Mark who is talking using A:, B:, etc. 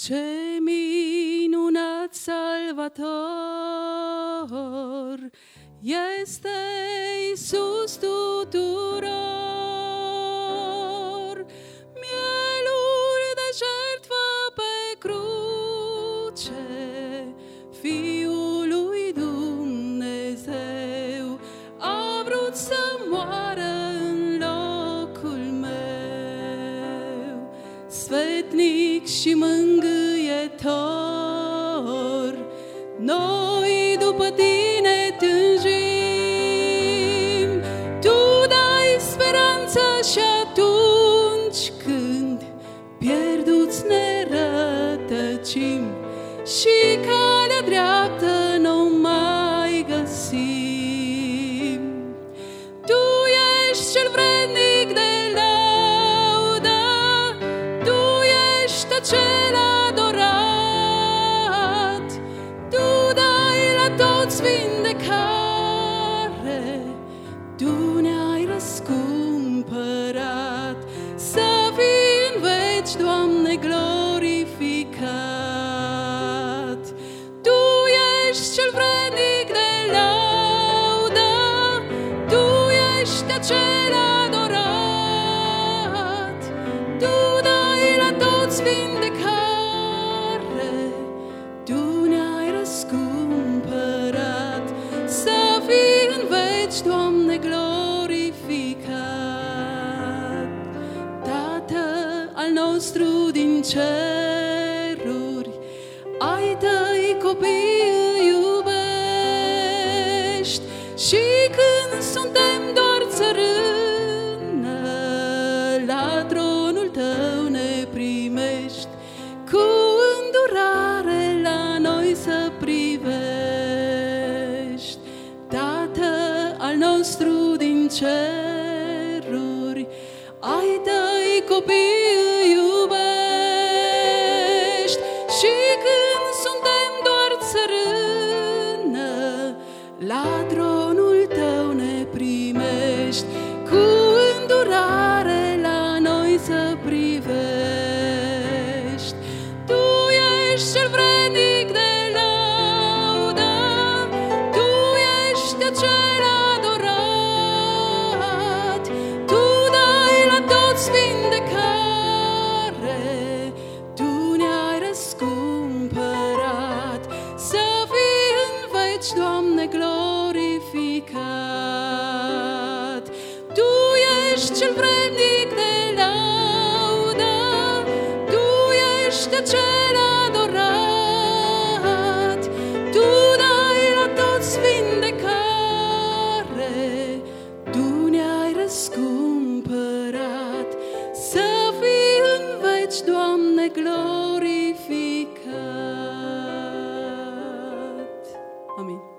A: Ce minunat Salvator este Iisus tuturor, mielul de jertfă pe cruce, Fiul lui Dumnezeu a vrut să moară în locul meu, sfetnic și mângâietor, noi după tine tânjim, tu dai speranță și atunci când pierduți ne rătăcim și calea dreaptă nu mai găsim. Tu ești cel vrednic de laudă, tu ești acel adorat, tu dai la toți vindecare, tu ne-ai răscumpărat, să fii în veci, Doamne, glorificat. Tu ești cel vrednic de laudă, tu ești acel adorat, tu dai la toți vindecare, tu ne-ai răscumpărat, să fii în veci, Doamne, glorificat. Tată al nostru din ceruri, ai tăi copii îi iubești și când suntem doar țărână, la tronul tău ne primești, cu îndurare la noi să privești. Tată al nostru din ceruri, ai tăi copii îi iubești și când suntem doar țărână, la tronul tău ne primești, cu îndurare la noi să privești. Tu ești cel vrednic de laudă, tu ești acel adorat, tu dai la toți vindecare, tu ne-ai răscumpărat, să fii în veci, Doamne, glorificat. Tu ești cel vrednic de laudă, tu ești acel adorat, tu dai la toți vindecare, tu ne-ai răscumpărat, să fii în veci, Doamne, glorificat. Amin.